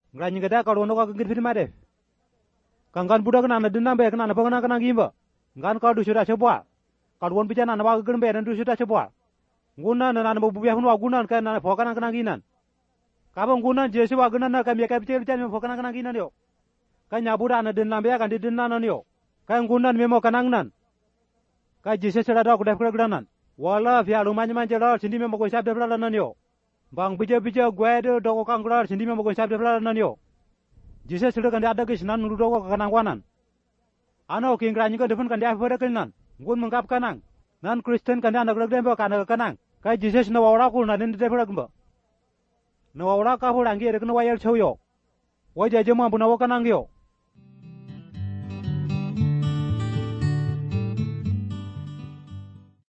Ngrani gada kalau no ka ngir firma de. Kangan budak na dinam be kana pa kana kana gimba. Ngan ka du sudah coba. Kalwon bicara na ba gurbe dan du sudah coba. Guna na na bu biya hunu guna kan na pa kana ginan. Kabang guna jesu wa guna na kam ya ka bicara bicara pa kana ginan yo. Kan nyabuda na dinam be kan di dinnan yo. Kan guna memo kanang nan. Ka jesu sudah da ku da kudanan. Wala via lumanya manjela sindi memo ko sab de nan yo. Bang bija gue de doko kangklar sindi memo ko sab de nan yo. Jesu sudah kan ada kisnan nuru doko kanang wanan. Ano king rani ko defun kan dia fere kinan. Gun mengkap kanang. Nan Kristen kan dia anak dem ba kanang. Ka Jesus na wara ko na den de fere gamba. Na wara ka ho rangi re kan wayel choyo. Wa jaje ma buna wa kanang yo.